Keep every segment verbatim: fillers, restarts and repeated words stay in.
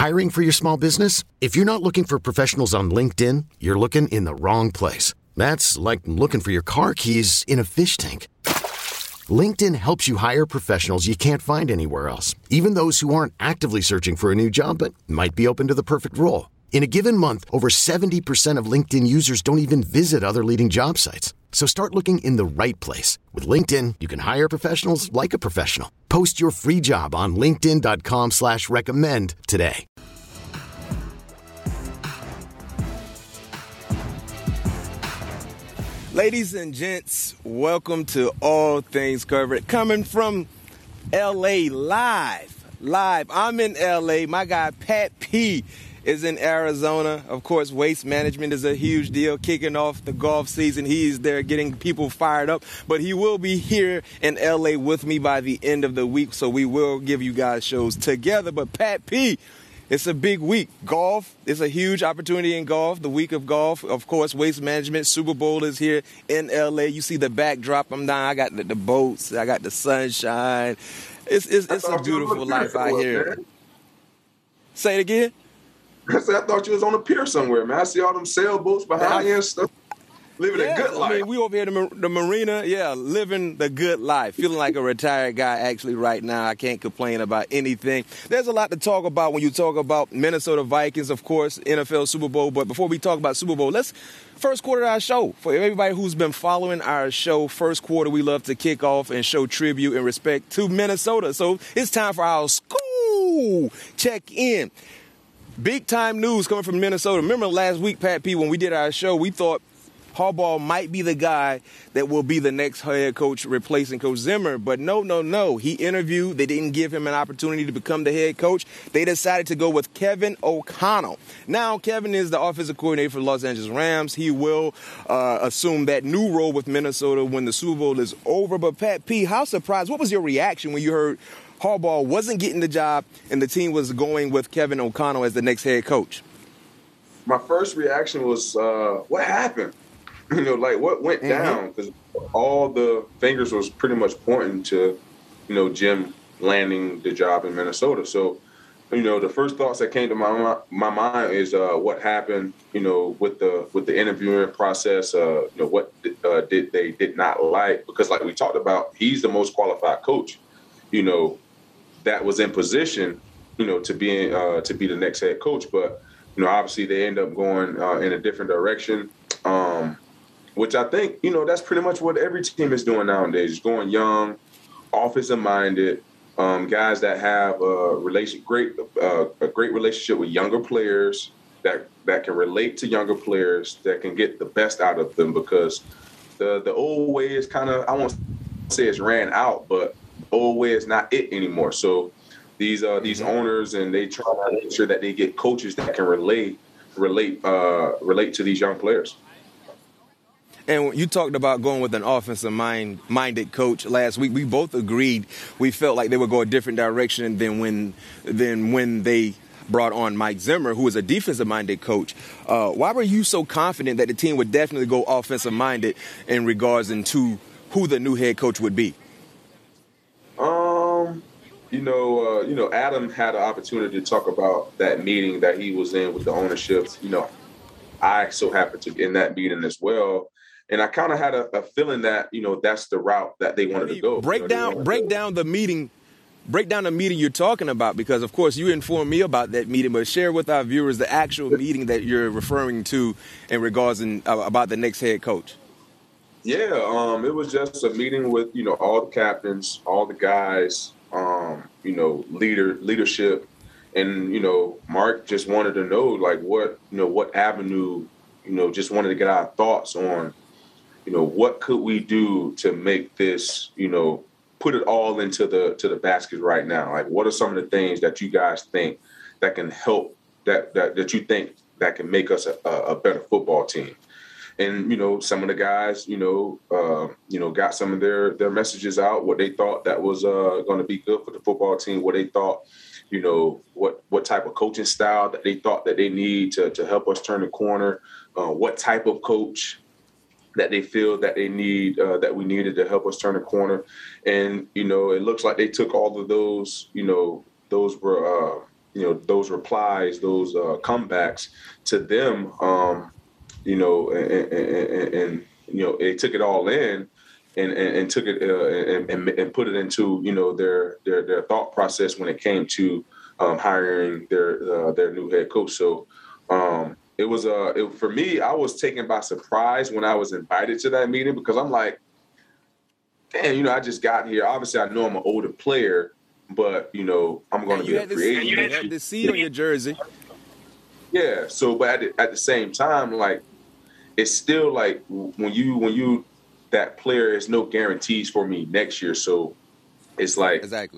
Hiring for your small business? If you're not looking for professionals on LinkedIn, you're looking in the wrong place. That's like looking for your car keys in a fish tank. LinkedIn helps you hire professionals you can't find anywhere else, even those who aren't actively searching for a new job but might be open to the perfect role. In a given month, over seventy percent of LinkedIn users don't even visit other leading job sites. So start looking in the right place. With LinkedIn, you can hire professionals like a professional. Post your free job on linkedin.com slash recommend today. Ladies and gents, welcome to All Things Covered. Coming from L A live. Live. I'm in L A. My guy Pat P is in Arizona. Of course, Waste Management is a huge deal, kicking off the golf season. He's there getting people fired up, but he will be here in L A with me by the end of the week, so we will give you guys shows together. But Pat P, it's a big week. Golf is a huge opportunity in golf, the week of golf. Of course, Waste Management, Super Bowl is here in L A. You see the backdrop. I'm down. I got the, the boats. I got the sunshine. It's, it's, it's a beautiful life out here. Man. Say it again. I said, I thought you was on a pier somewhere, man. I see all them sailboats behind you and stuff. Living yeah, a good life. I mean, we over here at the, the marina, yeah, living the good life. Feeling like a retired guy actually right now. I can't complain about anything. There's a lot to talk about when you talk about Minnesota Vikings, of course, N F L Super Bowl. But before we talk about Super Bowl, let's first quarter of our show. For everybody who's been following our show, first quarter, we love to kick off and show tribute and respect to Minnesota. So it's time for our school check-in. Big time news coming from Minnesota. Remember last week, Pat P, when we did our show, we thought Harbaugh might be the guy that will be the next head coach replacing Coach Zimmer. But no, no, no. He interviewed. They didn't give him an opportunity to become the head coach. They decided to go with Kevin O'Connell. Now, Kevin is the offensive coordinator for the Los Angeles Rams. He will uh, assume that new role with Minnesota when the Super Bowl is over. But Pat P, how surprised? What was your reaction when you heard Harbaugh wasn't getting the job and the team was going with Kevin O'Connell as the next head coach? My first reaction was, uh, what happened? You know, like what went mm-hmm. down? Because all the fingers was pretty much pointing to, you know, Jim landing the job in Minnesota. So, you know, the first thoughts that came to my my mind is uh, what happened, you know, with the with the interviewing process. Uh, you know, what uh, did they did not like? Because like we talked about, he's the most qualified coach, you know, that was in position, you know, to be uh, to be the next head coach. But, you know, obviously they end up going uh, in a different direction, um, which I think, you know, that's pretty much what every team is doing nowadays, is going young, offensive-minded, um, guys that have a relation, great uh, a great relationship with younger players, that, that can relate to younger players, that can get the best out of them, because the, the old way is kind of, I won't say it's ran out, but old way is not it anymore. So these uh, these owners, and they try to make sure that they get coaches that can relate relate uh, relate to these young players. And you talked about going with an offensive mind minded coach last week. We both agreed we felt like they would go a different direction than when than when they brought on Mike Zimmer, who is a defensive minded coach. Uh, why were you so confident that the team would definitely go offensive minded in regards into who the new head coach would be? Um, you know, uh, you know, Adam had an opportunity to talk about that meeting that he was in with the ownership. You know, I so happened to be in that meeting as well, and I kind of had a, a feeling that, you know, that's the route that they wanted to go. Break you know, down, break down the meeting. Break down the meeting you're talking about, because, of course, you informed me about that meeting, but share with our viewers the actual meeting that you're referring to in regards in, uh, about the next head coach. Yeah, um, it was just a meeting with, you know, all the captains, all the guys, um, you know, leader leadership. And, you know, Mark just wanted to know, like, what, you know, what avenue, you know, just wanted to get our thoughts on, you know, what could we do to make this, you know, put it all into the to the basket right now. Like, what are some of the things that you guys think that can help, that that, that you think that can make us a, a better football team? And, you know, some of the guys, you know, uh, you know, got some of their their messages out, what they thought that was uh, going to be good for the football team, what they thought, you know, what what type of coaching style that they thought that they need to to help us turn the corner, uh, what type of coach that they feel that they need, uh, that we needed to help us turn the corner. And, you know, it looks like they took all of those, you know, those were, uh, you know, those replies, those uh, comebacks to them, um, you know, and, and, and, and, you know, they took it all in and, and, and took it uh, and, and, and put it into, you know, their, their, their thought process when it came to um, hiring their, uh, their new head coach. So um, it was, uh, it, for me, I was taken by surprise when I was invited to that meeting, because I'm like, damn, you know, I just got here. Obviously, I know I'm an older player, but, you know, I'm going to be a free agent. You had the C on your jersey. Yeah. So, but at the, at the same time, like, it's still like when you when you that player, there's no guarantees for me next year. So it's like, exactly,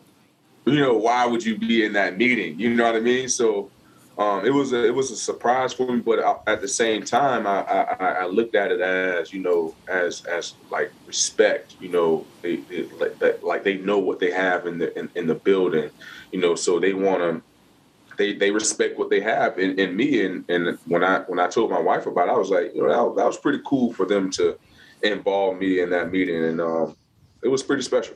you know, why would you be in that meeting? You know what I mean? So um, it was a it was a surprise for me, but at the same time, I, I, I looked at it as, you know, as as like respect. You know, they, they like, like they know what they have in the in, in the building. You know, so they want to. They they respect what they have in, in me, and, and when I when I told my wife about it, I was like, you know, that, that was pretty cool for them to involve me in that meeting, and um, it was pretty special.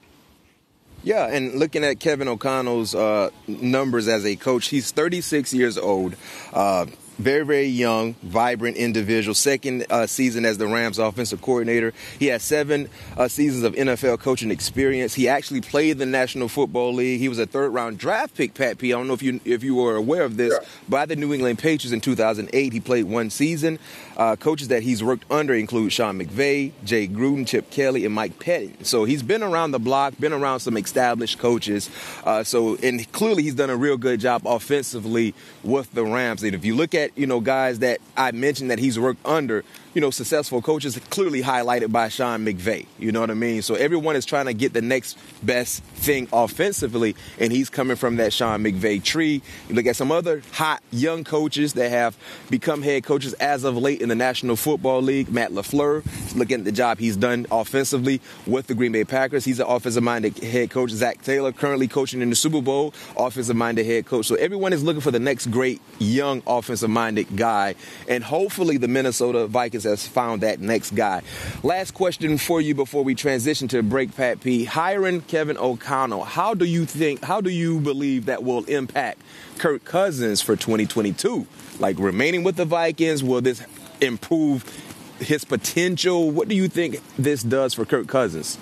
Yeah, and looking at Kevin O'Connell's uh, numbers as a coach, he's thirty-six years old. Uh, Very, very young, vibrant individual. Second uh, season as the Rams offensive coordinator. He has seven uh, seasons of N F L coaching experience. He actually played the National Football League. He was a third-round draft pick, Pat P. I don't know if you if you were aware of this, yeah. by the New England Patriots in two thousand eight. He played one season. Uh, coaches that he's worked under include Sean McVay, Jay Gruden, Chip Kelly, and Mike Pettin. So he's been around the block, been around some established coaches. Uh, so and clearly he's done a real good job offensively with the Rams. And if you look at, you know, guys that I mentioned that he's worked under, you know, successful coaches, clearly highlighted by Sean McVay. You know what I mean? So everyone is trying to get the next best thing offensively, and he's coming from that Sean McVay tree. You look at some other hot young coaches that have become head coaches as of late in the National Football League. Matt LaFleur, looking at the job he's done offensively with the Green Bay Packers. He's an offensive-minded head coach. Zach Taylor, currently coaching in the Super Bowl, offensive-minded head coach. So everyone is looking for the next great young offensive-minded guy, and hopefully the Minnesota Vikings has found that next guy. Last question for you before we transition to break, Pat P. Hiring Kevin O'Connell, how do you think, how do you believe that will impact Kirk Cousins for twenty twenty-two? Like, remaining with the Vikings, will this improve his potential? What do you think this does for Kirk Cousins?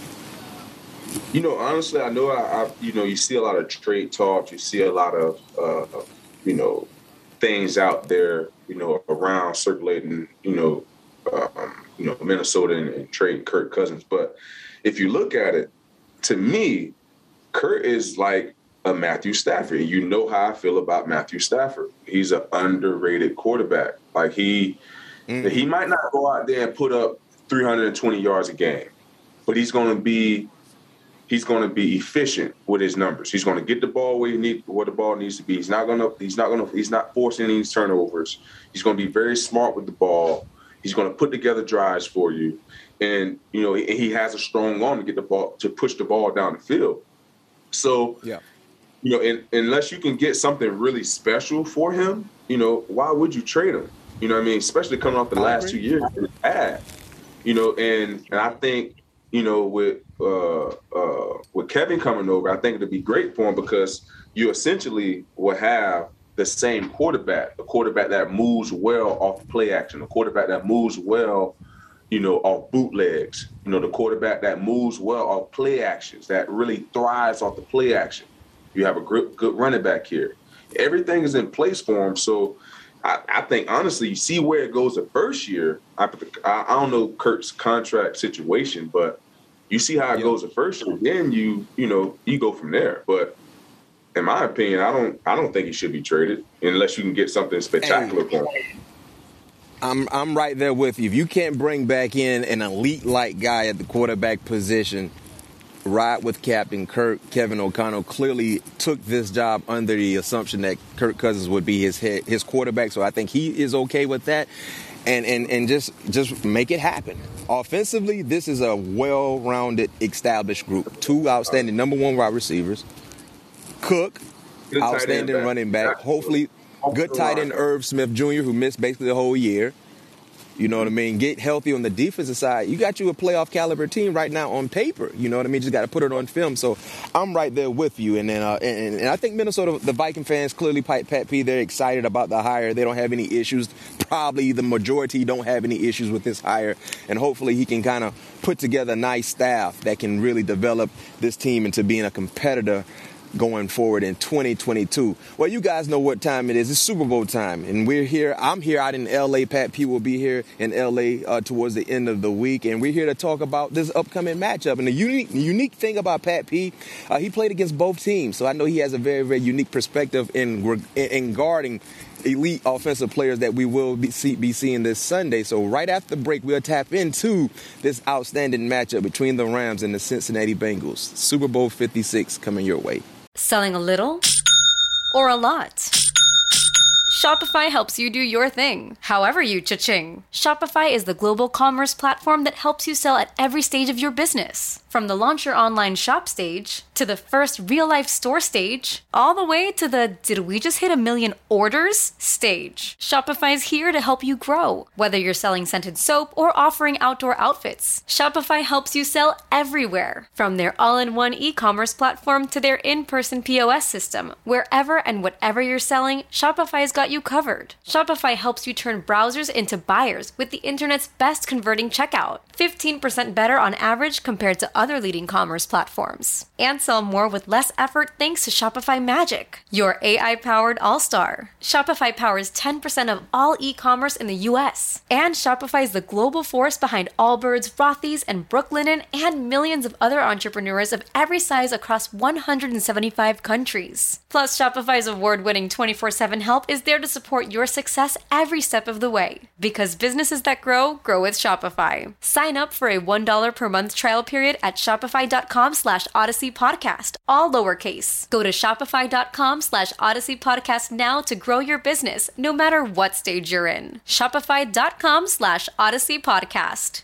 You know, honestly, I know, I, I you know, you see a lot of trade talk, you see a lot of, uh, you know, things out there, you know, around circulating, you know, um, you know, Minnesota and, and trading Kirk Cousins. But if you look at it, to me, Kirk is like a Matthew Stafford. You know how I feel about Matthew Stafford. He's an underrated quarterback. Like he, mm. he might not go out there and put up three hundred twenty yards a game, but he's going to be. He's going to be efficient with his numbers. He's going to get the ball where he need, where the ball needs to be. He's not going to. He's not going to. He's not forcing any turnovers. He's going to be very smart with the ball. He's going to put together drives for you, and you know he, he has a strong arm to get the ball, to push the ball down the field. So, yeah, you know, and, unless you can get something really special for him, you know, why would you trade him? You know what I mean? Especially coming off the last two years, it's bad. You know, and and I think. You know, with uh, uh, with Kevin coming over, I think it'd be great for him because you essentially will have the same quarterback, a quarterback that moves well off play action, a quarterback that moves well, you know, off bootlegs, you know, the quarterback that moves well off play actions, that really thrives off the play action. You have a good, good running back here. Everything is in place for him. So I, I think, honestly, you see where it goes the first year. I, I don't know Kirk's contract situation, but you see how it yep. goes the first year. Then you, you know, you go from there. But in my opinion, I don't, I don't think he should be traded unless you can get something spectacular for him. I'm, I'm right there with you. If you can't bring back in an elite-like guy at the quarterback position, ride with Captain Kirk. Kevin O'Connell clearly took this job under the assumption that Kirk Cousins would be his head, his quarterback. So I think he is okay with that, and and and just just make it happen. Offensively, this is a well-rounded, established group. Two outstanding number one wide receivers. Cook, good outstanding running back. Hopefully, good tight end Irv Smith Junior, who missed basically the whole year. You know what I mean? Get healthy on the defensive side. You got you a playoff caliber team right now on paper. You know what I mean? Just got to put it on film. So I'm right there with you. And then, uh, and, and I think Minnesota, the Viking fans, clearly Pat P, they're excited about the hire. They don't have any issues. Probably the majority don't have any issues with this hire. And hopefully he can kind of put together a nice staff that can really develop this team into being a competitor going forward in twenty twenty-two. Well, you guys know what time it is. It's Super Bowl time, and we're here. I'm here out in L A. Pat P will be here in L A uh, towards the end of the week, and we're here to talk about this upcoming matchup. And the unique, unique thing about Pat P, uh, he played against both teams, so I know he has a very, very unique perspective in in guarding elite offensive players that we will be, see, be seeing this Sunday. So right after the break, we'll tap into this outstanding matchup between the Rams and the Cincinnati Bengals. Super Bowl fifty-six coming your way. Selling a little or a lot? Shopify helps you do your thing, however you cha-ching. Shopify is the global commerce platform that helps you sell at every stage of your business. From the launch your online shop stage, to the first real-life store stage, all the way to the did we just hit a million orders stage. Shopify is here to help you grow. Whether you're selling scented soap or offering outdoor outfits, Shopify helps you sell everywhere. From their all-in-one e-commerce platform to their in-person P O S system, wherever and whatever you're selling, Shopify's got you covered. Shopify helps you turn browsers into buyers with the internet's best converting checkout. fifteen percent better on average compared to other leading commerce platforms. And sell more with less effort thanks to Shopify Magic, your A I-powered all-star. Shopify powers ten percent of all e-commerce in the U S. And Shopify is the global force behind Allbirds, Rothy's, and Brooklinen, and millions of other entrepreneurs of every size across one hundred seventy-five countries. Plus, Shopify's award-winning twenty-four seven help is there to support your success every step of the way. Because businesses that grow, grow with Shopify. Sign up for a one dollar per month trial period at shopify.com slash Odyssey Podcast, all lowercase. Go to shopify.com slash Odyssey Podcast now to grow your business, no matter what stage you're in. Shopify.com slash Odyssey Podcast.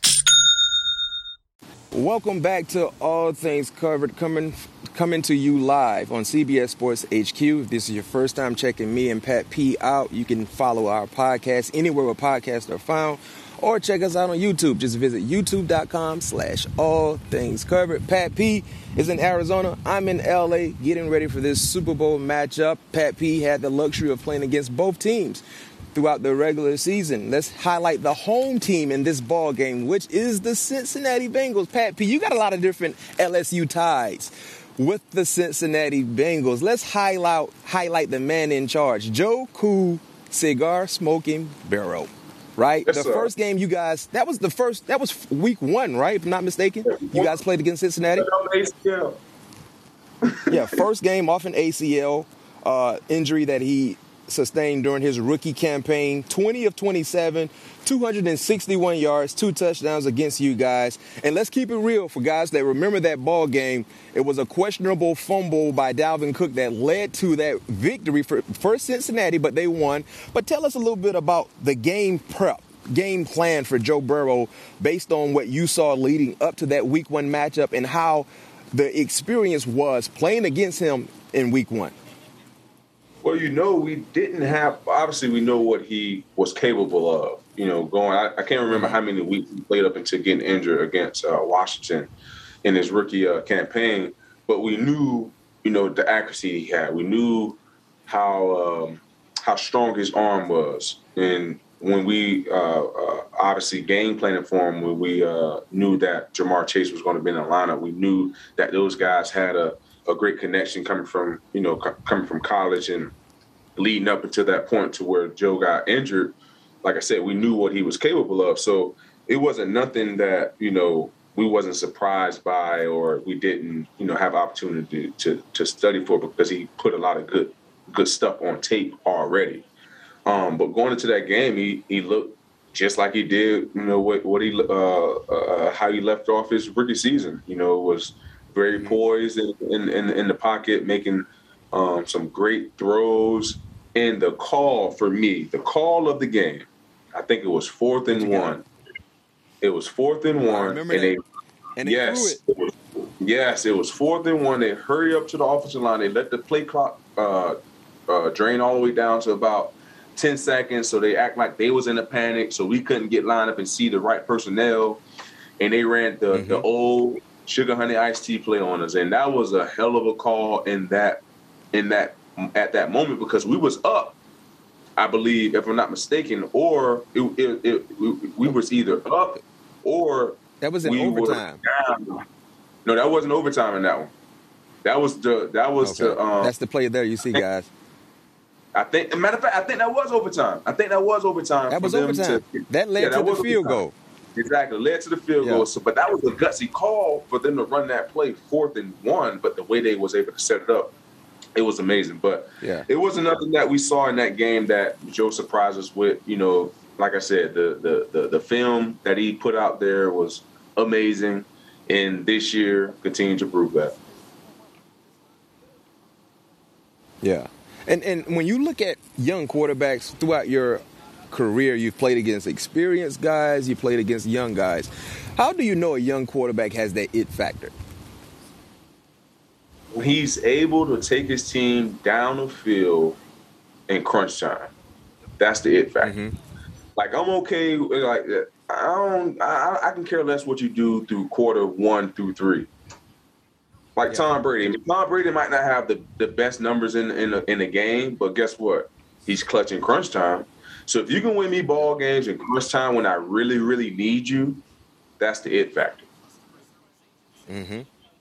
Welcome back to All Things Covered, coming coming to you live on C B S Sports H Q. If this is your first time checking me and Pat P out, you can follow our podcast anywhere where podcasts are found, or check us out on YouTube. Just visit youtube.com slash all things covered. Pat P is in Arizona. I'm in L A getting ready for this Super Bowl matchup. Pat P had the luxury of playing against both teams throughout the regular season. Let's highlight the home team in this ball game, which is the Cincinnati Bengals. Pat P, you got a lot of different L S U ties with the Cincinnati Bengals. Let's highlight highlight the man in charge, Joe Cool Cigar Smoking Barrow. Right? Yes, the sir. first game you guys, that was the first, that was week one, right? If I'm not mistaken. You guys played against Cincinnati? Yeah, first game off an A C L uh, injury that he sustained during his rookie campaign. twenty of twenty-seven, two hundred sixty-one yards, two touchdowns against you guys. And let's keep it real for guys that remember that ball game. It was a questionable fumble by Dalvin Cook that led to that victory for, for Cincinnati, but they won. But tell us a little bit about the game prep, game plan for Joe Burrow based on what you saw leading up to that week one matchup and how the experience was playing against him in week one. Well, you know, we didn't have, obviously we know what he was capable of, you know, going, I, I can't remember how many weeks he played up until getting injured against uh, Washington in his rookie uh, campaign, but we knew, you know, the accuracy he had. We knew how um, how strong his arm was. And when we uh, uh, obviously game planning for him, when we uh, knew that Jamar Chase was going to be in the lineup, we knew that those guys had a, a great connection coming from, you know, co- coming from college and leading up until that point to where Joe got injured. Like I said, we knew what he was capable of. So it wasn't nothing that, you know, we wasn't surprised by or we didn't, you know, have opportunity to, to study for because he put a lot of good good stuff on tape already. Um, but going into that game, he, he looked just like he did, you know, what, what he uh, uh, how he left off his rookie season. You know, was very poised in, in, in, in the pocket, making um, some great throws. And the call for me, the call of the game, I think it was fourth and one. It was fourth and one. And they, and they yes, threw it. it was, yes, it was fourth and one. They hurry up to the offensive line. They let the play clock uh, uh, drain all the way down to about ten seconds, so they act like they was in a panic, so we couldn't get lined up and see the right personnel, and they ran the, mm-hmm. the old Sugar Honey Iced Tea play on us, and that was a hell of a call in that in that at that moment because we was up, I believe, if I'm not mistaken, or it, it, it, we, we was either up or that was in we overtime. No, that wasn't overtime in that one. That was the that was okay. the um, that's the play there. You see, guys. I think, matter of fact, I think that was overtime. I think that was overtime. That was for them overtime. To, that led yeah, to that the field overtime. goal. Exactly, led to the field yeah. goal. So, but that was a gutsy call for them to run that play fourth and one. But the way they was able to set it up, it was amazing. But yeah. it was nothing that we saw in that game that Joe surprised us with. You know, like I said, the the the, the film that he put out there was amazing, and this year continued to prove that. Yeah. And and when you look at young quarterbacks throughout your career, you've played against experienced guys, you played against young guys. How do you know a young quarterback has that it factor? He's able to take his team down the field in crunch time. That's the it factor. Mm-hmm. Like, I'm okay. Like, I don't. I, I can care less what you do through quarter one through three. Like yeah. Tom Brady. I mean, Tom Brady might not have the, the best numbers in in the, in the game, but guess what? He's clutching crunch time. So if you can win me ball games in crunch time when I really, really need you, that's the it factor. Mm-hmm.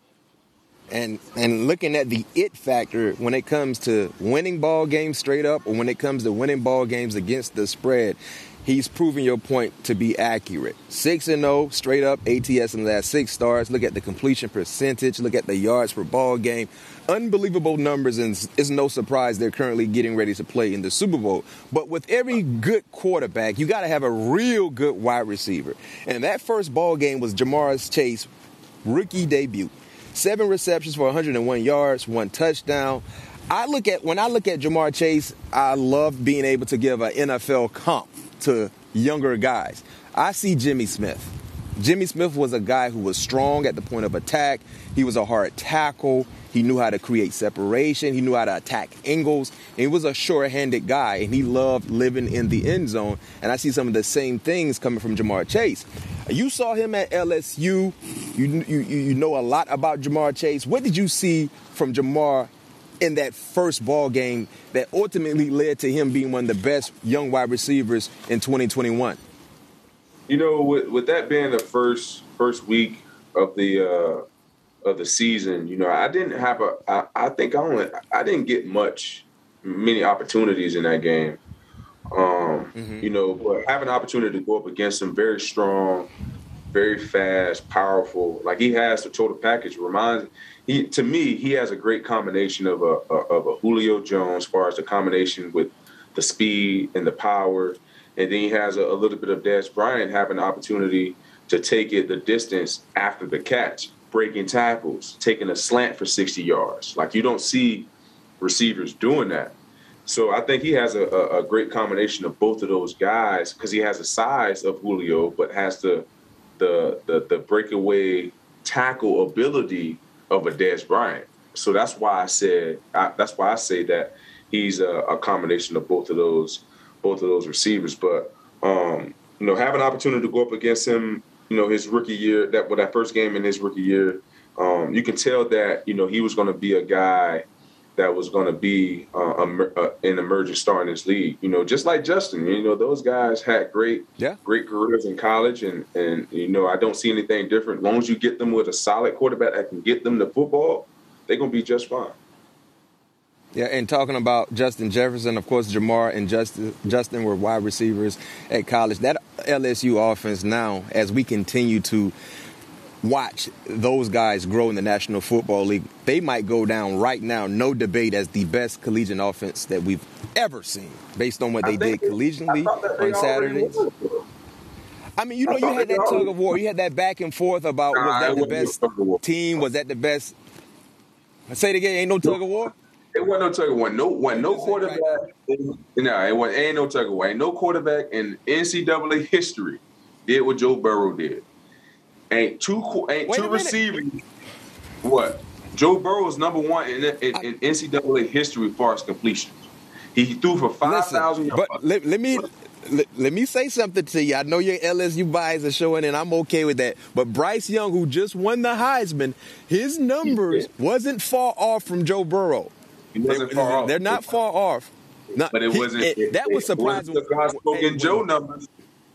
And and looking at the it factor when it comes to winning ball games straight up or when it comes to winning ball games against the spread, he's proven your point to be accurate. six and oh straight up A T S in the last six starts. Look at the completion percentage. Look at the yards per ball game. Unbelievable numbers, and it's no surprise they're currently getting ready to play in the Super Bowl. But with every good quarterback, you got to have a real good wide receiver. And that first ball game was Ja'Marr Chase, rookie debut. Seven receptions for one hundred one yards, one touchdown. I look at when I look at Ja'Marr Chase, I love being able to give an N F L comp to younger guys. I see Jimmy Smith. Jimmy Smith was a guy who was strong at the point of attack. He was a hard tackle. He knew how to create separation. He knew how to attack angles. And he was a sure-handed guy, and he loved living in the end zone. And I see some of the same things coming from Ja'Marr Chase. You saw him at L S U. You, you, you know a lot about Ja'Marr Chase. What did you see from Ja'Marr in that first ball game that ultimately led to him being one of the best young wide receivers in twenty twenty-one? You know, with, with that being the first first week of the uh, of the season, you know, I didn't have a. I, I think I only I didn't get much many opportunities in that game. Um, mm-hmm. You know, but having an opportunity to go up against some very strong, very fast, powerful, like he has the total package. Reminds he to me, he has a great combination of a, a of a Julio Jones, as far as the combination with the speed and the power, and then he has a, a little bit of Dez Bryant having the opportunity to take it the distance after the catch, breaking tackles, taking a slant for sixty yards. Like, you don't see receivers doing that. So I think he has a, a, a great combination of both of those guys because he has the size of Julio, but has the the the, the breakaway tackle ability of a Dez Bryant. So that's why I said I, that's why I say that he's a, a combination of both of those both of those receivers. But um, you know, having an opportunity to go up against him, you know, his rookie year, that with that first game in his rookie year, um, you can tell that you know he was going to be a guy that was going to be uh, a, a, an emerging star in this league. You know, just like Justin, you know, those guys had great, yeah. great careers in college. And, and, you know, I don't see anything different. As long as you get them with a solid quarterback that can get them the football, they're going to be just fine. Yeah, and talking about Justin Jefferson, of course, Ja'Marr and Justin, Justin were wide receivers at college. That L S U offense now, as we continue to watch those guys grow in the National Football League, they might go down right now, no debate, as the best collegiate offense that we've ever seen, based on what they did collegiately on Saturdays. I mean, you know, you had that tug of war. You had that back and forth about was that the best team? Was that the best? Say it again. Ain't no tug of war? It wasn't no tug of war. No, wasn't no quarterback. No, it wasn't. Ain't no tug of war. Ain't no quarterback in N C double A history did what Joe Burrow did. Ain't two ain't two receivers. What? Joe Burrow is number one in, in, in N C double A history as far as completions. He threw for five thousand yards. But let, let me let, let me say something to you. I know your L S U bias are showing, and I'm okay with that. But Bryce Young, who just won the Heisman, his numbers wasn't far off from Joe Burrow. He wasn't they, far off. They're not far off. Not, but it wasn't. It, it, that was surprising. It wasn't the Spoken Joe numbers.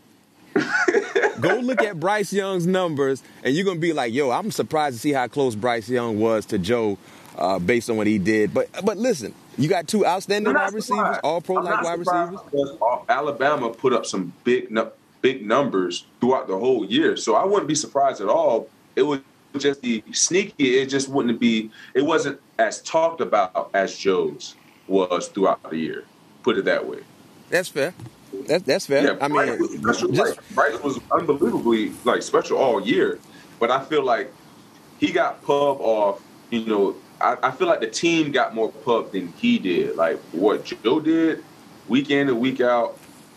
Go look at Bryce Young's numbers, and you're gonna be like, "Yo, I'm surprised to see how close Bryce Young was to Joe, uh, based on what he did." But but listen, you got two outstanding wide receivers, all pro like wide receivers. Alabama put up some big big numbers throughout the whole year, so I wouldn't be surprised at all. It would just be sneaky. It just wouldn't be. It wasn't as talked about as Joe's was throughout the year. Put it that way. That's fair. That's that's fair. Yeah, I mean, Bryce was, special, just, like, Bryce was unbelievably like special all year, but I feel like he got pub off. You know, I, I feel like the team got more pub than he did. Like what Joe did, week in and week out,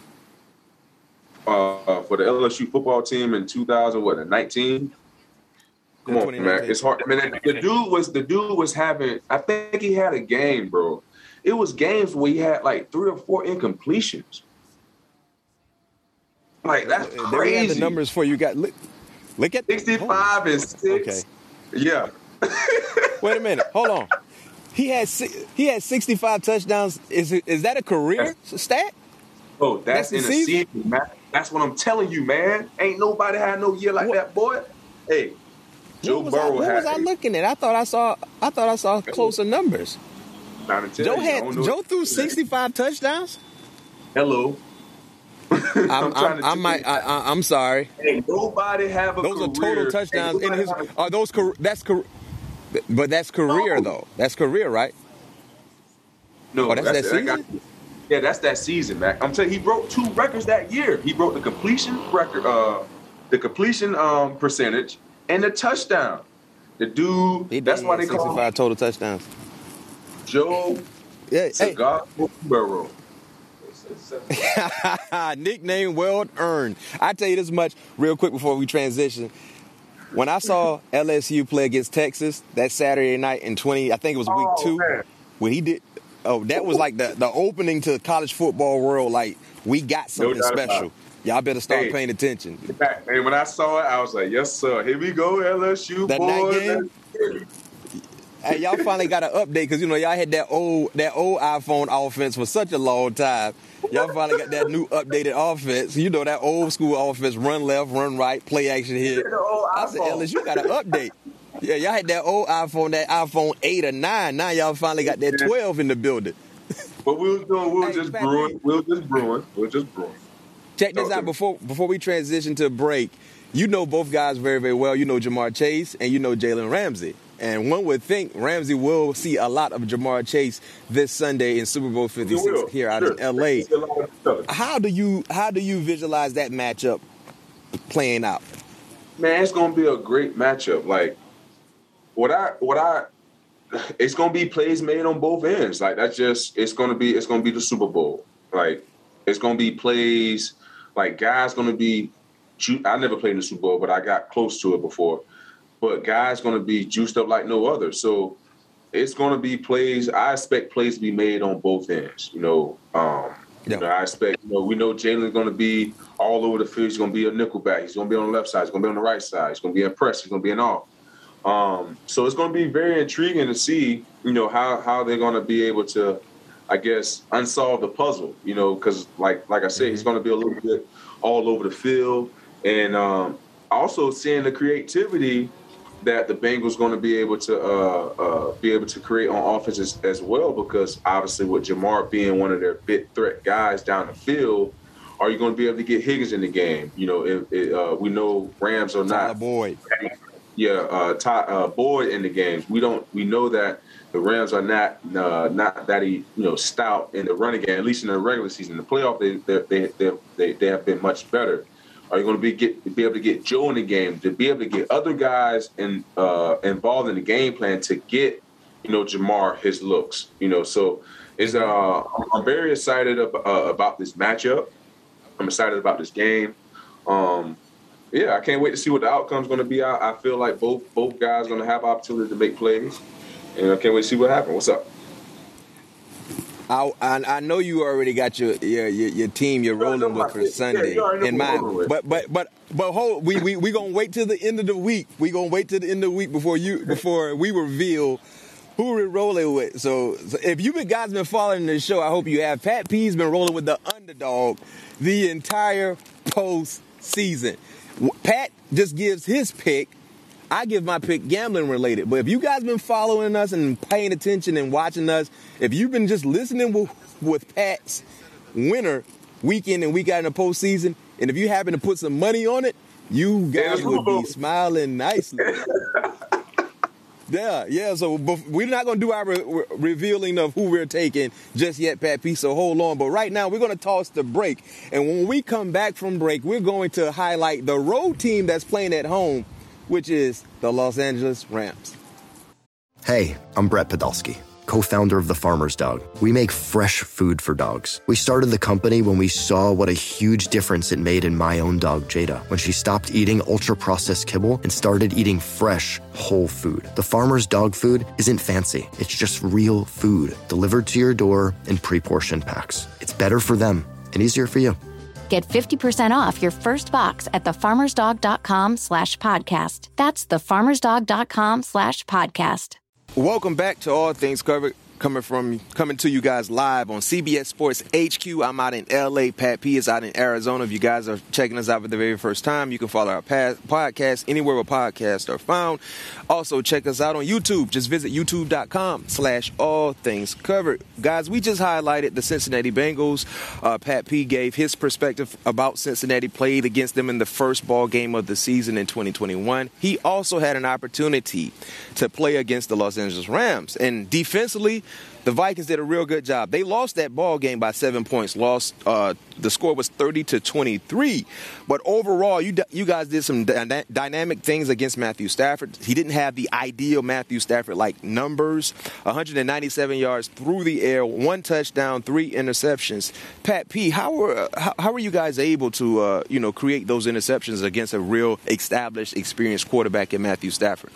uh, for the L S U football team in two thousand what nineteen. Come on, man, it's hard. I mean, the dude was the dude was having. I think he had a game, bro. It was games where he had like three or four incompletions. Like, that's crazy. There we have the numbers for you. Got look, look at sixty-five oh. and six. Okay. Yeah. Wait a minute. Hold on. He had he had sixty-five touchdowns. Is is that a career that's, stat? Oh, that's, that's in a season? season, man. That's what I'm telling you, man. Ain't nobody had no year like what? that, boy. Hey, Joe what Burrow I, what had. What was I looking at? I thought I saw. I thought I saw closer numbers. Joe you, had Joe threw sixty-five touchdowns. Hello. I'm, I'm, I'm, I might. I, I, I'm sorry. Ain't nobody have a those career. Those are total touchdowns in his. Are those? That's but that's career no. though. That's career, right? No, oh, that's, that's that season. That got, yeah, that's that season, man. I'm telling you, he broke two records that year. He broke the completion record, uh, the completion um, percentage, and the touchdown. The dude. He did, that's he why they call sixty-five him total touchdowns. Joe. Yeah. Cigar hey. Burrow. Nickname well earned. I tell you this much real quick before we transition. When I saw L S U play against Texas that Saturday night in twenty, I think it was week oh, two, man. when he did, oh, that was like the, the opening to the college football world. Like, we got something no special. Y'all better start hey, paying attention. And when I saw it, I was like, yes, sir. Here we go, L S U, that boy. Night game? Hey, y'all finally got an update because, you know, y'all had that old that old iPhone offense for such a long time. Y'all finally got that new updated offense. You know, that old school offense, run left, run right, play action here. I said, Ellis, you got an update. Yeah, y'all had that old iPhone, that iPhone eight or nine. Now y'all finally got that twelve in the building. But we was doing, we were hey, just brewing. We were just brewing. We were just brewing. Check this out before before we transition to break. You know both guys very, very well. You know Ja'Marr Chase and you know Jalen Ramsey. And one would think Ramsey will see a lot of Ja'Marr Chase this Sunday in Super Bowl fifty-six here out sure. in L A. How do you how do you visualize that matchup playing out? Man, it's gonna be a great matchup. Like what I what I it's gonna be plays made on both ends. Like that's just it's gonna be it's gonna be the Super Bowl. Like it's gonna be plays like guys gonna be I never played in the Super Bowl, but I got close to it before. But guys going to be juiced up like no other. So it's going to be plays. I expect plays to be made on both ends. You know, um, yeah. you know I expect, you know, we know Jalen's going to be all over the field. He's going to be a nickelback. He's going to be on the left side. He's going to be on the right side. He's going to be in press. He's going to be in off. Um, so it's going to be very intriguing to see, you know, how, how they're going to be able to, I guess, unsolve the puzzle, you know, because like, like I said, mm-hmm. he's going to be a little bit all over the field. And um, also seeing the creativity that the Bengals going to be able to uh, uh, be able to create on offense as, as well, because obviously with Ja'Marr being one of their big threat guys down the field, are you going to be able to get Higgins in the game? You know, if, if, uh, we know Rams are Tyler not. Boyd. Yeah, uh, Ty, uh, Boyd in the games. We don't. We know that the Rams are not uh, not that you know stout in the running game. At least in the regular season, the playoff they they they they, they have been much better. Are you going to be get be able to get Joe in the game, to be able to get other guys in, uh, involved in the game plan to get, you know, Ja'Marr his looks, you know? So it's, uh, I'm very excited ab- uh, about this matchup. I'm excited about this game. Um, yeah, I can't wait to see what the outcome's going to be. I, I feel like both both guys are going to have opportunity to make plays, and I can't wait to see what happens. What's up? I, I I know you already got your your your, your team you're rolling with for Sunday in mind, but but but but hold we we we gonna wait till the end of the week. We gonna wait till the end of the week before you before we reveal who we're rolling with. So, so if you guys been following the show, I hope you have. Pat P's been rolling with the underdog the entire postseason. Pat just gives his pick. I give my pick gambling related. But if you guys been following us and paying attention and watching us, if you've been just listening with, with Pat's winner week in and week out in the postseason, and if you happen to put some money on it, you guys would be smiling nicely. Yeah, yeah. So we're not going to do our re- revealing of who we're taking just yet, Pat P. So hold on. But right now, we're going to toss the break. And when we come back from break, we're going to highlight the road team that's playing at home, which is the Los Angeles Rams. Hey, I'm Brett Podolsky, co-founder of The Farmer's Dog. We make fresh food for dogs. We started the company when we saw what a huge difference it made in my own dog, Jada, when she stopped eating ultra-processed kibble and started eating fresh, whole food. The Farmer's Dog food isn't fancy. It's just real food delivered to your door in pre-portioned packs. It's better for them and easier for you. Get fifty percent off your first box at thefarmersdog.com slash podcast. That's thefarmersdog.com slash podcast. Welcome back to All Things Covered, coming from coming to you guys live on C B S Sports H Q. I'm out in L A. Pat P is out in Arizona. If you guys are checking us out for the very first time, you can follow our podcast anywhere where podcasts are found. Also, check us out on YouTube. Just visit youtube.com slash all things covered. Guys, we just highlighted the Cincinnati Bengals. Uh, Pat P gave his perspective about Cincinnati, played against them in the first ball game of the season in twenty twenty-one. He also had an opportunity to play against the Los Angeles Rams. And defensively, the Vikings did a real good job. They lost that ball game by seven points. Lost. Uh, the score was thirty to twenty-three. But overall, you you guys did some dy- dynamic things against Matthew Stafford. He didn't have the ideal Matthew Stafford-like numbers. one hundred ninety-seven yards through the air, one touchdown, three interceptions. Pat P, how were how, how were you guys able to uh, you know create those interceptions against a real established, experienced quarterback in Matthew Stafford?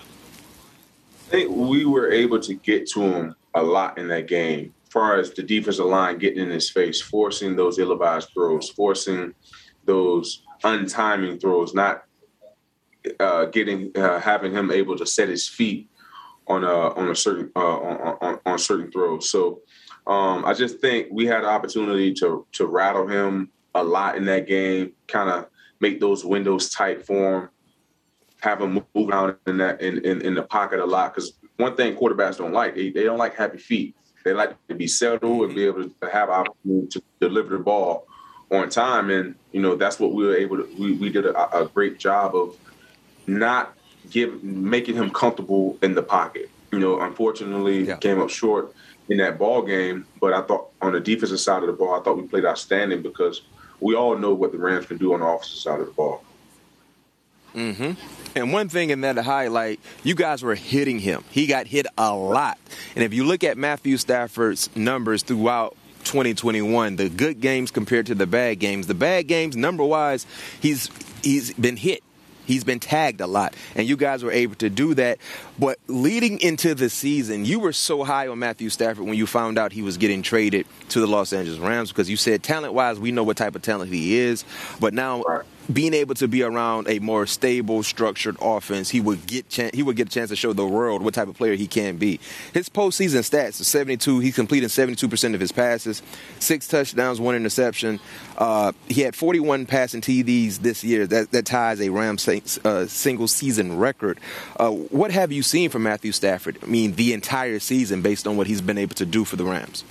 I think we were able to get to him a lot in that game, as far as the defensive line getting in his face, forcing those ill-advised throws, forcing those untiming throws, not uh, getting uh, having him able to set his feet on a on a certain uh, on, on, on certain throws. So um, I just think we had an opportunity to to rattle him a lot in that game, kind of make those windows tight for him, have him move around in that in, in, in the pocket a lot. Because one thing quarterbacks don't like, they, they don't like happy feet. They like to be settled and be able to have opportunity to deliver the ball on time. And, you know, that's what we were able to, we, we did a, a great job of not give, making him comfortable in the pocket. You know, unfortunately, yeah. came up short in that ball game. But I thought on the defensive side of the ball, I thought we played outstanding because we all know what the Rams can do on the offensive side of the ball. Mm-hmm. And one thing in that highlight, you guys were hitting him. He got hit a lot. And if you look at Matthew Stafford's numbers throughout twenty twenty-one, the good games compared to the bad games, the bad games, number-wise, he's he's been hit. He's been tagged a lot, and you guys were able to do that. But leading into the season, you were so high on Matthew Stafford when you found out he was getting traded to the Los Angeles Rams because you said talent-wise, we know what type of talent he is. But now being able to be around a more stable, structured offense, he would get chan- he would get a chance to show the world what type of player he can be. His postseason stats are seventy-two. He's completing seventy-two percent of his passes, six touchdowns, one interception. Uh, he had forty-one passing T Ds this year. That, that ties a Rams uh, single-season record. Uh, what have you seen from Matthew Stafford? I mean, the entire season based on what he's been able to do for the Rams.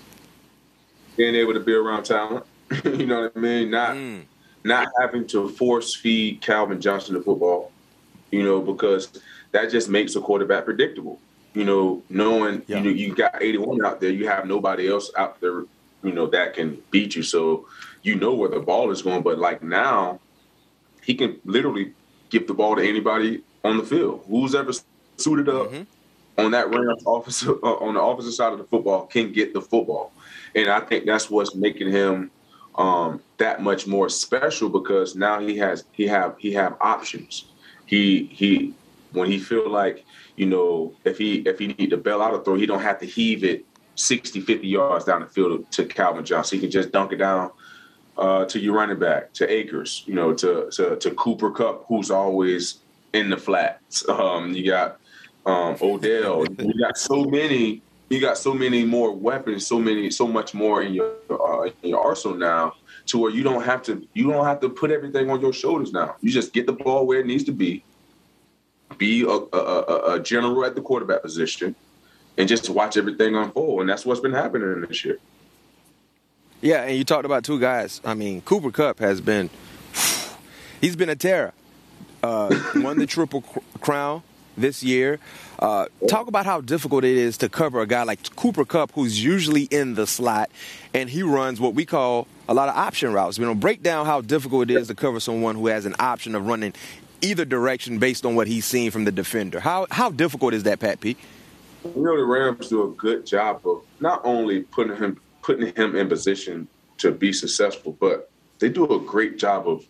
Being able to be around talent, you know what I mean? Not mm. not having to force-feed Calvin Johnson the football, you know, because that just makes a quarterback predictable. You know, knowing yeah. you know you got eighty-one out there, you have nobody else out there, you know, that can beat you. So you know where the ball is going. But like now, he can literally give the ball to anybody on the field. Who's ever suited up mm-hmm. on that Rams offensive uh, on the offensive side of the football can get the football. And I think that's what's making him um, that much more special because now he has he have he have options. He he when he feel like, you know, if he if he need to bail out a throw, he don't have to heave it sixty, fifty yards down the field to Calvin Johnson. He can just dunk it down uh, to your running back, to Akers, you know, to, to to Cooper Kupp, who's always in the flats. Um, you got um, Odell. You got so many. You got so many more weapons, so many, so much more in your uh, in your arsenal now, to where you don't have to you don't have to put everything on your shoulders now. You just get the ball where it needs to be, be a, a, a general at the quarterback position, and just watch everything unfold. And that's what's been happening this year. Yeah, and you talked about two guys. I mean, Cooper Kupp has been he's been a terror. Uh, won the Triple Crown this year. Uh, talk about how difficult it is to cover a guy like Cooper Kupp, who's usually in the slot, and he runs what we call a lot of option routes. You know, break down how difficult it is to cover someone who has an option of running either direction based on what he's seen from the defender. How how difficult is that, Pat P? You know, the Rams do a good job of not only putting him putting him in position to be successful, but they do a great job of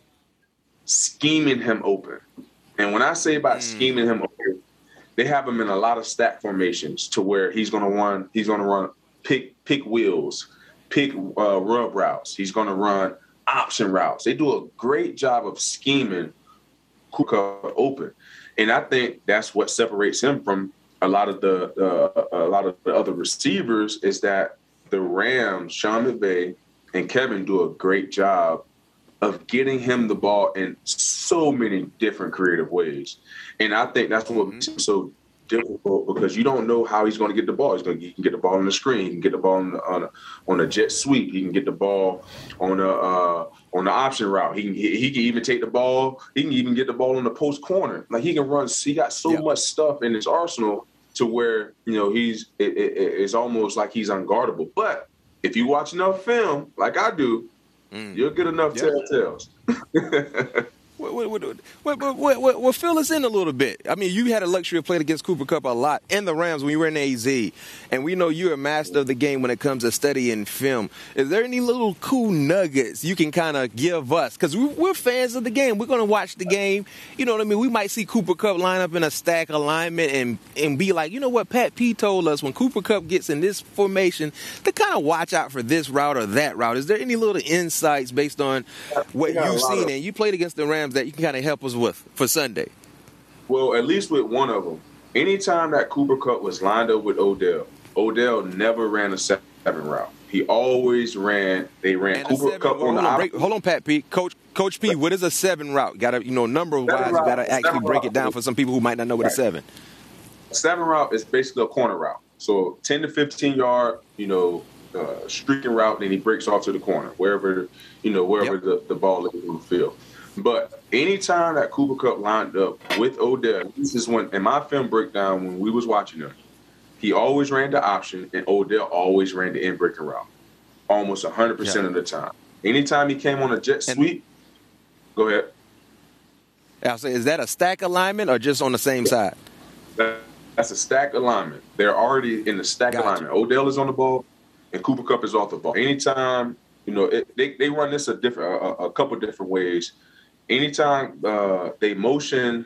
scheming him open. And when I say about mm. scheming him open, they have him in a lot of stack formations to where he's going to run. He's going to run pick pick wheels, pick uh, rub routes. He's going to run option routes. They do a great job of scheming Cooper open, and I think that's what separates him from a lot of the uh, a lot of the other receivers. Is that the Rams, Sean McVay and Kevin, do a great job of getting him the ball in so many different creative ways. And I think that's what makes him so difficult, because you don't know how he's going to get the ball. He's going to, he can get the ball on the screen. He can get the ball on, the, on, a, on a jet sweep. He can get the ball on a uh, on the option route. He can he, he can even take the ball. He can even get the ball on the post corner. Like, he can run. He got so yeah. much stuff in his arsenal to where, you know, he's it, it, it's almost like he's unguardable. But if you watch enough film, like I do, Mm. you'll get enough yeah. telltales. Well, well, well, well, well, well, fill us in a little bit. I mean, you had a luxury of playing against Cooper Kupp a lot in the Rams when you were in A Z, and we know you're a master of the game when it comes to studying film. Is there any little cool nuggets you can kind of give us? Because we're fans of the game. We're going to watch the game. You know what I mean? We might see Cooper Kupp line up in a stack alignment and, and be like, you know what, Pat P told us when Cooper Kupp gets in this formation to kind of watch out for this route or that route. Is there any little insights based on what you've seen? Of- and you played against the Rams that you can kind of help us with for Sunday? Well, at least with one of them. Anytime that Cooper Kupp was lined up with Odell, Odell never ran a seven route. He always ran. They ran and Cooper Kupp on the break, Hold on, Pat P. Coach Coach P, what is a seven route? Got to, you know, number wise, you got to actually break it down for some people who might not know what right. a seven. A seven route is basically a corner route. So ten to fifteen yard, you know, uh, streaking route, then he breaks off to the corner, wherever, you know, wherever yep. the, the ball is in the field. But anytime that Cooper Kupp lined up with Odell, this is when, in my film breakdown, when we was watching him, he always ran the option, and Odell always ran the in-breaking route, almost one hundred percent yeah. of the time. Anytime he came on a jet sweep, and, go ahead. I'll say, is that a stack alignment or just on the same side? That's a stack alignment. They're already in the stack gotcha. alignment. Odell is on the ball, and Cooper Kupp is off the ball. Anytime, you know, it, they, they run this a different, a, a couple different ways. Anytime uh, they motion,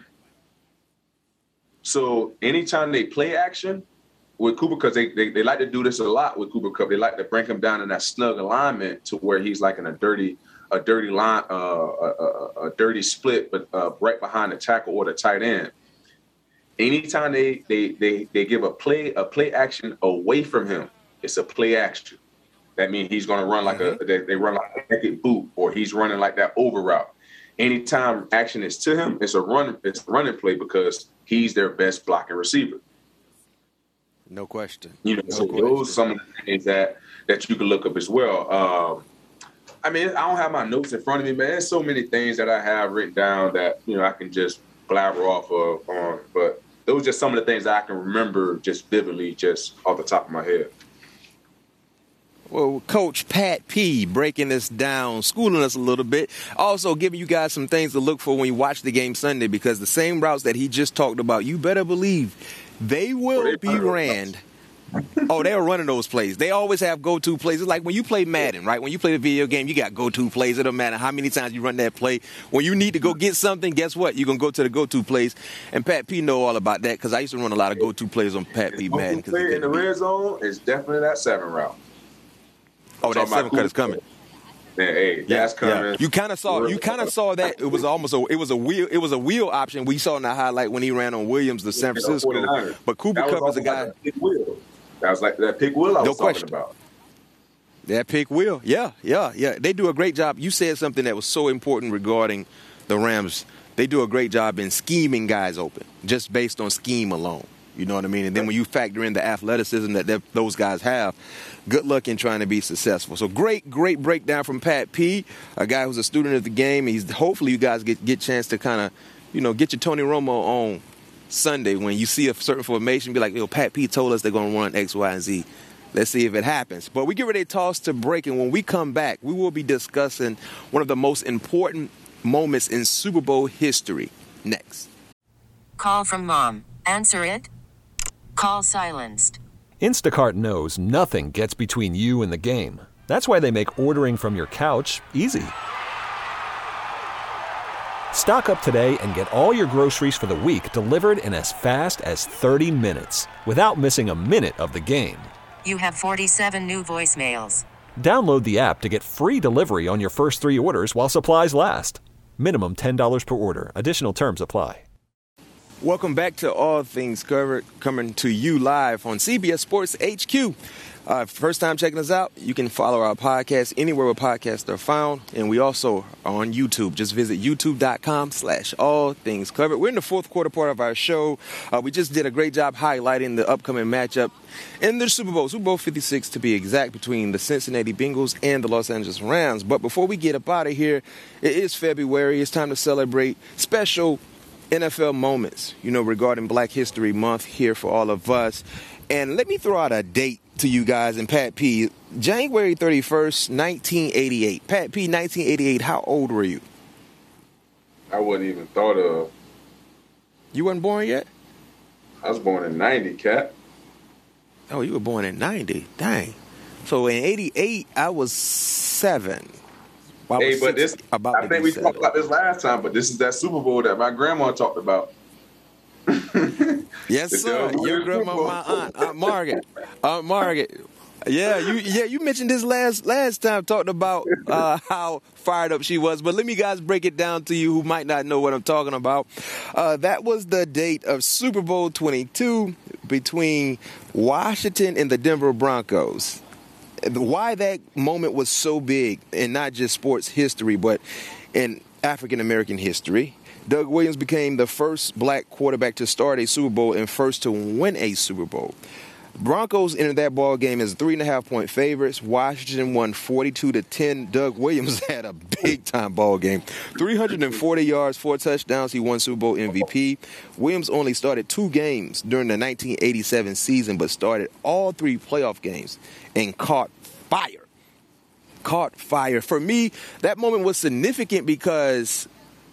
so anytime they play action with Cooper, because they, they they like to do this a lot with Cooper Kupp. They like to bring him down in that snug alignment to where he's like in a dirty, a dirty line, uh, a, a, a dirty split, but uh, right behind the tackle or the tight end. Anytime they they they they give a play a play action away from him, it's a play action. That means he's going to run like mm-hmm. a they, they run like a naked boot, or he's running like that over route. Anytime action is to him, it's a run. It's a running play because he's their best blocking receiver. No question. You know, no so question. those are some of the things that that you can look up as well. Um, I mean, I don't have my notes in front of me, man. There's so many things that I have written down that, you know, I can just blabber off of on. But those are just some of the things that I can remember just vividly, just off the top of my head. Well, Coach Pat P breaking this down, schooling us a little bit, also giving you guys some things to look for when you watch the game Sunday, because the same routes that he just talked about, you better believe they will be ran Oh, they were running those plays. They always have go-to plays. It's like when you play Madden, right? When you play the video game, you got go-to plays. It don't matter how many times you run that play. When you need to go get something, guess what? You're going to go to the go-to plays. And Pat P know all about that because I used to run a lot of go-to plays on Pat P Madden. Play in the red zone is definitely that seven route. Oh, that seven cut is coming. Man, hey, Yeah, that's coming. yeah. You kind of saw. You kind of saw that it was almost a. It was a wheel. It was a wheel option. We saw in the highlight when he ran on Williams, the San Francisco. But Cooper Kupp is a guy. Like pick wheel. That was like that pick wheel I was No talking question. about. That pick wheel. Yeah, yeah, yeah. They do a great job. You said something that was so important regarding the Rams. They do a great job in scheming guys open, just based on scheme alone. You know what I mean? And then when you factor in the athleticism that those guys have, good luck in trying to be successful. So great, great breakdown from Pat P, a guy who's a student of the game. He's hopefully you guys get get chance to kind of, you know, get your Tony Romo on Sunday when you see a certain formation. Be like, yo, Pat P told us they're going to run X, Y, and Z. Let's see if it happens. But we get ready to toss to break, and when we come back, we will be discussing one of the most important moments in Super Bowl history next. Call from mom. Answer it. Call silenced. Instacart knows nothing gets between you and the game. That's why they make ordering from your couch easy. Stock up today and get all your groceries for the week delivered in as fast as thirty minutes without missing a minute of the game. You have forty-seven new voicemails. Download the app to get free delivery on your first three orders while supplies last. Minimum ten dollars per order. Additional terms apply. Welcome back to All Things Covered, coming to you live on C B S Sports H Q. Uh, first time checking us out, you can follow our podcast anywhere where podcasts are found. And we also are on YouTube. Just visit youtube.com slash all things covered. We're in the fourth quarter part of our show. Uh, we just did a great job highlighting the upcoming matchup in the Super Bowl, Super Bowl fifty-six to be exact, between the Cincinnati Bengals and the Los Angeles Rams. But before we get up out of here, it is February. It's time to celebrate special N F L moments, you know, regarding Black History Month here for all of us. And let me throw out a date to you guys and Pat P. January thirty-first, nineteen eighty-eight. Pat P, nineteen eighty-eight, how old were you? I wasn't even thought of. You weren't born yet? I was born in ninety, Cat. Oh, you were born in ninety. Dang. So in eighty-eight, I was seven. Well, I hey, was but six, this, about I think we talked about this last time, but this is that Super Bowl that my grandma talked about. Yes, sir. Your grandma, my aunt, Aunt Margaret. Aunt Margaret. Yeah, you yeah, you mentioned this last last time, talking about uh, how fired up she was. But let me guys break it down to you who might not know what I'm talking about. Uh, that was the date of Super Bowl twenty-two between Washington and the Denver Broncos. Why that moment was so big, and not just sports history, but in African American history. Doug Williams became the first black quarterback to start a Super Bowl and first to win a Super Bowl. Broncos entered that ball game as three and a half point favorites. Washington won forty-two to ten. Doug Williams had a big time ball game. three hundred forty yards, four touchdowns. He won Super Bowl M V P. Williams only started two games during the nineteen eighty-seven season, but started all three playoff games and caught fire. Caught fire. For me, that moment was significant because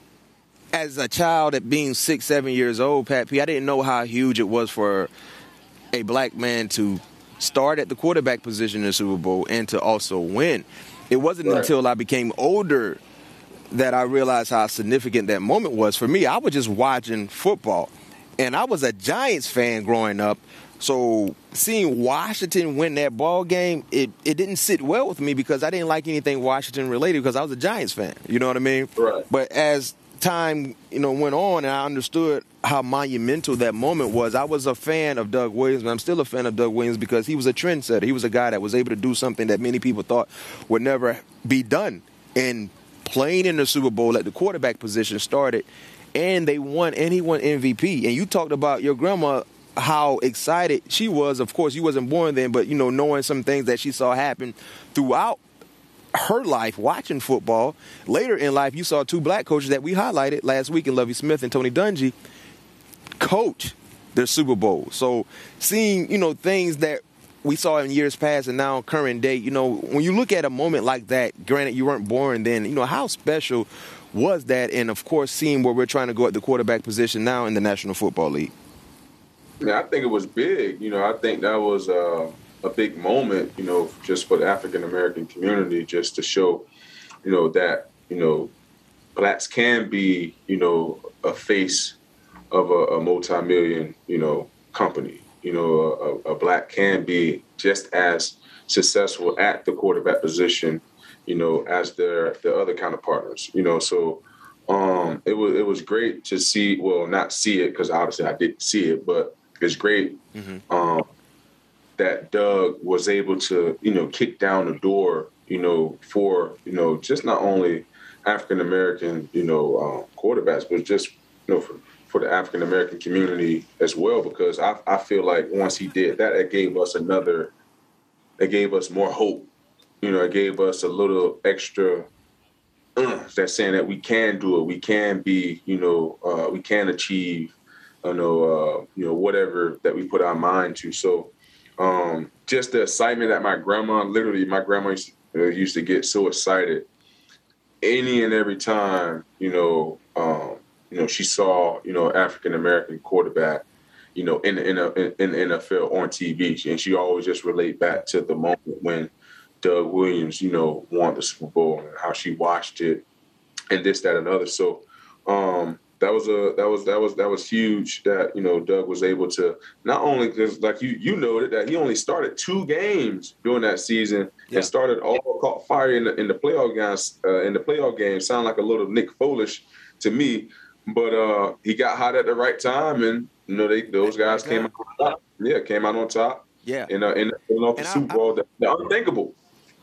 as a child at being six, seven years old, Pat P, I didn't know how huge it was for a black man to start at the quarterback position in the Super Bowl and to also win. It wasn't right. until I became older that I realized how significant that moment was. For me, I was just watching football, and I was a Giants fan growing up. So seeing Washington win that ball game, it, it didn't sit well with me because I didn't like anything Washington related because I was a Giants fan. You know what I mean? Right. But as time, you know, went on and I understood how monumental that moment was, I was a fan of Doug Williams, and I'm still a fan of Doug Williams because he was a trendsetter. He was a guy that was able to do something that many people thought would never be done. And playing in the Super Bowl at the quarterback position started, and they won, and he won M V P. And you talked about your grandma, how excited she was. Of course, you wasn't born then, but, you know, knowing some things that she saw happen throughout her life watching football. Later in life, you saw two black coaches that we highlighted last week in Lovie Smith and Tony Dungy coach their Super Bowl. So seeing, you know, things that we saw in years past and now current day, you know, when you look at a moment like that, granted you weren't born then, you know, how special was that? And, of course, seeing where we're trying to go at the quarterback position now in the National Football League. Yeah, I think it was big. You know, I think that was uh, a big moment, you know, just for the African-American community, just to show, you know, that, you know, blacks can be, you know, a face of a, a multi-million, you know, company. You know, a, a black can be just as successful at the quarterback position, you know, as their the other counterpartners. You know, so um, it was it was great to see. Well, not see it because obviously I didn't see it, but it's great mm-hmm. um, that Doug was able to, you know, kick down the door, you know, for you know just not only African American, you know, um, quarterbacks, but just you know for. for the African American community as well, because I, I feel like once he did that, it gave us another, it gave us more hope. You know, it gave us a little extra uh, that's saying that we can do it, we can be, you know, uh, we can achieve, you know, uh, you know, whatever that we put our mind to. So um, just the excitement that my grandma, literally, my grandma used to, uh, used to get so excited any and every time, you know. Um, You know, she saw, you know, African-American quarterback, you know, in the, in, the, in the N F L on T V. And she always just relate back to the moment when Doug Williams, you know, won the Super Bowl and how she watched it and this, that, and other. So um, that was a that was that was that was huge that, you know, Doug was able to not only because like you you noted that he only started two games during that season yeah. and started all caught fire in the in the playoff games uh, in the playoff game. Sound like a little Nick Foolish to me. But uh, he got hot at the right time, and you know they those guys came out on top. Yeah, came out on top. Yeah, in uh, in, in off the Super Bowl, the, the unthinkable.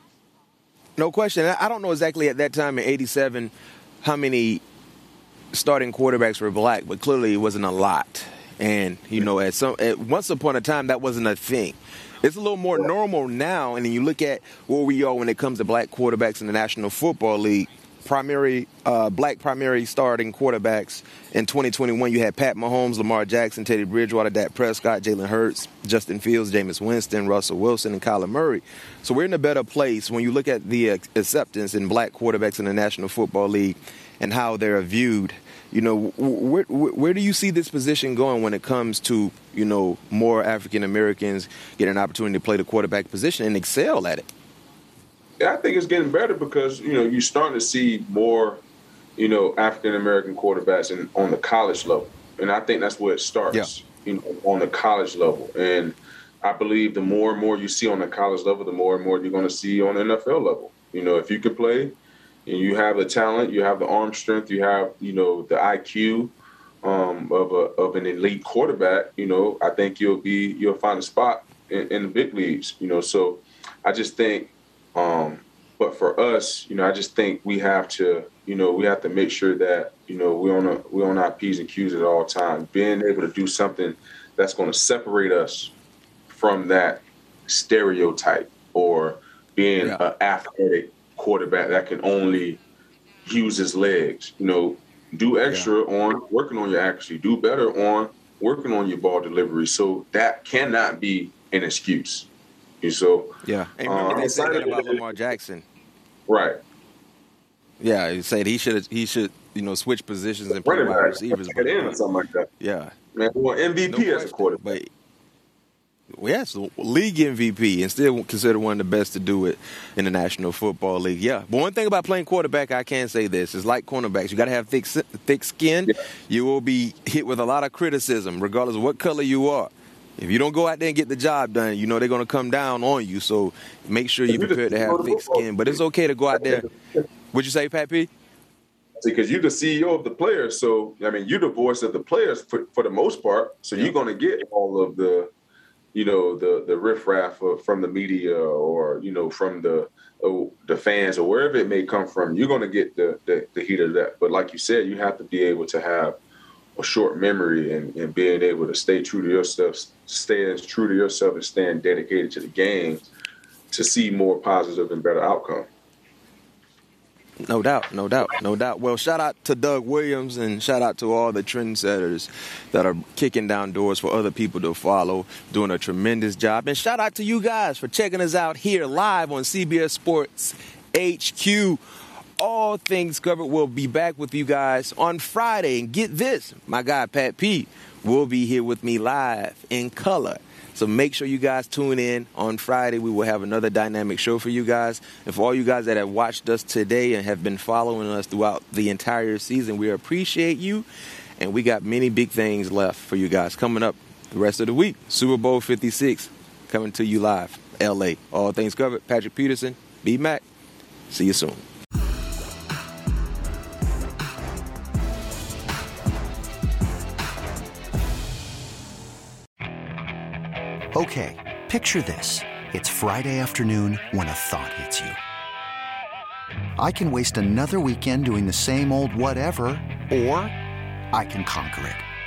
No question. I don't know exactly at that time in eighty-seven how many starting quarterbacks were black, but clearly it wasn't a lot. And you know, at some at once upon a time that wasn't a thing. It's a little more normal now, and then you look at where we are when it comes to black quarterbacks in the National Football League. Primary uh, black primary starting quarterbacks in twenty twenty-one. You had Pat Mahomes, Lamar Jackson, Teddy Bridgewater, Dak Prescott, Jalen Hurts, Justin Fields, Jameis Winston, Russell Wilson, and Kyler Murray. So we're in a better place when you look at the acceptance in black quarterbacks in the National Football League and how they're viewed. You know, where, where do you see this position going when it comes to, you know, more African Americans getting an opportunity to play the quarterback position and excel at it? Yeah, I think it's getting better because, you know, you're starting to see more, you know, African-American quarterbacks in, on the college level. And I think that's where it starts, yeah. you know, on the college level. And I believe the more and more you see on the college level, the more and more you're going to see on the N F L level. You know, if you can play and you have the talent, you have the arm strength, you have, you know, the I Q um, of a, of an elite quarterback, you know, I think you'll be, you'll find a spot in, in the big leagues, you know. So I just think, Um, but for us, you know, I just think we have to, you know, we have to make sure that, you know, we're on, a, we're on our P's and Q's at all times. Being able to do something that's going to separate us from that stereotype or being yeah. an athletic quarterback that can only use his legs. You know, do extra yeah. on working on your accuracy. Do better on working on your ball delivery. So that cannot be an excuse. So yeah, and remember uh, they said that about Lamar Jackson, right? Yeah, he said he should he should you know switch positions and play wide receivers, but, in or something like that. Yeah, man, well, M V P no as a quarterback. But, well, yes, league M V P, and still considered one of the best to do it in the National Football League. Yeah, but one thing about playing quarterback, I can say this: it's like cornerbacks. You got to have thick thick skin. Yeah. You will be hit with a lot of criticism, regardless of what color you are. If you don't go out there and get the job done, you know they're going to come down on you. So make sure you're prepared to have thick skin. But it's okay to go out there. What'd you say, Pat P? Because you're the C E O of the players. So, I mean, you're the voice of the players for, for the most part. So yeah. you're going to get all of the, you know, the, the riffraff from the media or, you know, from the oh, the fans or wherever it may come from. You're going to get the, the, the heat of that. But like you said, you have to be able to have a short memory and, and being able to stay true to yourself, stay as true to yourself and staying dedicated to the game to see more positive and better outcome. No doubt, no doubt, no doubt. Well, shout out to Doug Williams and shout out to all the trendsetters that are kicking down doors for other people to follow, doing a tremendous job. And shout out to you guys for checking us out here live on C B S Sports H Q. All things covered. We'll be back with you guys on Friday. And get this, my guy Pat P will be here with me live in color. So make sure you guys tune in on Friday. We will have another dynamic show for you guys. And for all you guys that have watched us today and have been following us throughout the entire season, we appreciate you. And we got many big things left for you guys coming up the rest of the week. Super Bowl fifty-six coming to you live, L A. All things covered. Patrick Peterson, B-Mac. See you soon. Okay, picture this. It's Friday afternoon when a thought hits you. I can waste another weekend doing the same old whatever, or I can conquer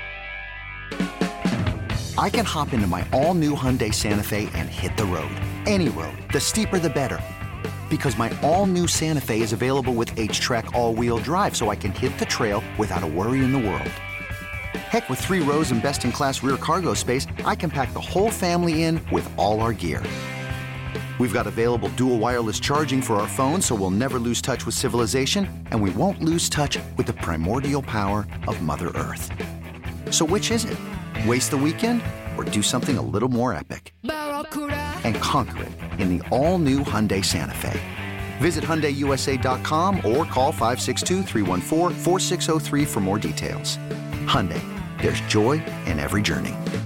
it. I can hop into my all-new Hyundai Santa Fe and hit the road. Any road. The steeper, the better. Because my all-new Santa Fe is available with H-Track all-wheel drive, so I can hit the trail without a worry in the world. Heck, with three rows and best-in-class rear cargo space, I can pack the whole family in with all our gear. We've got available dual wireless charging for our phones, so we'll never lose touch with civilization, and we won't lose touch with the primordial power of Mother Earth. So which is it? Waste the weekend or do something a little more epic? And conquer it in the all-new Hyundai Santa Fe. Visit Hyundai U S A dot com or call five six two, three one four, four six zero three for more details. Hyundai, there's joy in every journey.